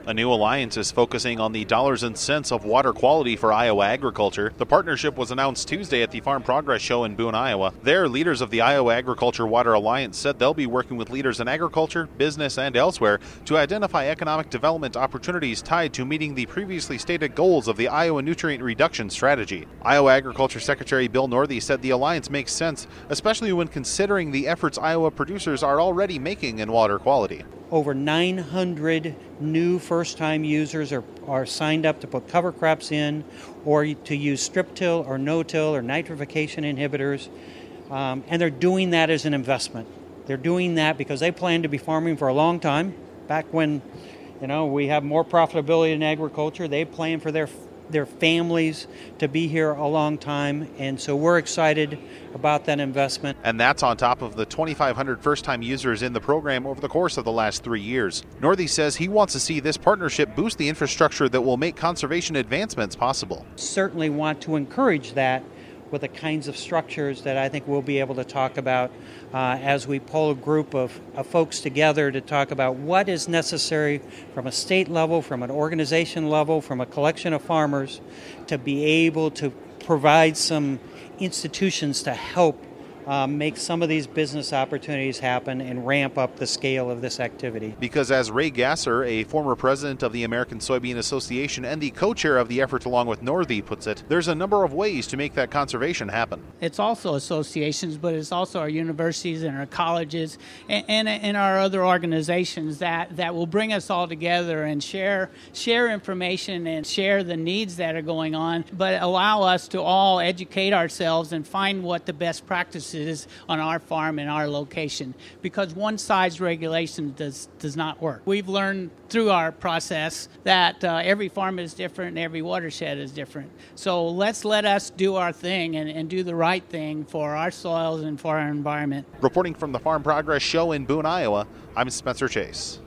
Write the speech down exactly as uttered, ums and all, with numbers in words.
A new alliance is focusing on the dollars and cents of water quality for Iowa agriculture. The partnership was announced Tuesday at the Farm Progress Show in Boone, Iowa. There, leaders of the Iowa Agriculture Water Alliance said they'll be working with leaders in agriculture, business, and elsewhere to identify economic development opportunities tied to meeting the previously stated goals of the Iowa Nutrient Reduction Strategy. Iowa Agriculture Secretary Bill Northey said the alliance makes sense, especially when considering the efforts Iowa producers are already making in water quality. Over nine hundred new first-time users are, are signed up to put cover crops in or to use strip till or no-till or nitrification inhibitors, um, and they're doing that as an investment. They're doing that because they plan to be farming for a long time. Back when, you know, we have more profitability in agriculture, they plan for their their families to be here a long time, and so we're excited about that investment. And that's on top of the twenty-five hundred first-time users in the program over the course of the last three years. Northey says he wants to see this partnership boost the infrastructure that will make conservation advancements possible. Certainly want to encourage that with the kinds of structures that I think we'll be able to talk about uh, as we pull a group of, of folks together to talk about what is necessary from a state level, from an organization level, from a collection of farmers to be able to provide some institutions to help Uh, make some of these business opportunities happen and ramp up the scale of this activity. Because as Ray Gasser, a former president of the American Soybean Association and the co-chair of the effort along with Northey, puts it, there's a number of ways to make that conservation happen. It's also associations, but it's also our universities and our colleges and, and, and our other organizations that, that will bring us all together and share, share information and share the needs that are going on, but allow us to all educate ourselves and find what the best practices is on our farm and our location, because one size regulation does does not work. We've learned through our process that uh, every farm is different and every watershed is different. So let's let us do our thing and, and do the right thing for our soils and for our environment. Reporting from the Farm Progress Show in Boone, Iowa, I'm Spencer Chase.